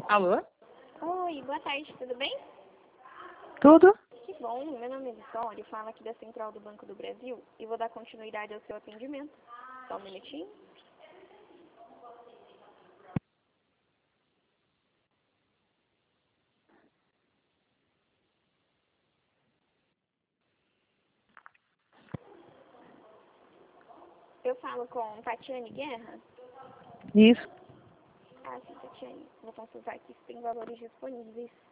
Alô? Oi, boa tarde, tudo bem? Tudo? Que bom, meu nome é Vitória, falo aqui da Central do Banco do Brasil e vou dar continuidade ao seu atendimento. Só um minutinho. Eu falo com Tatiane Guerra. Isso. Ah, sim, Tatiane. Vou consultar aqui se tem valores disponíveis.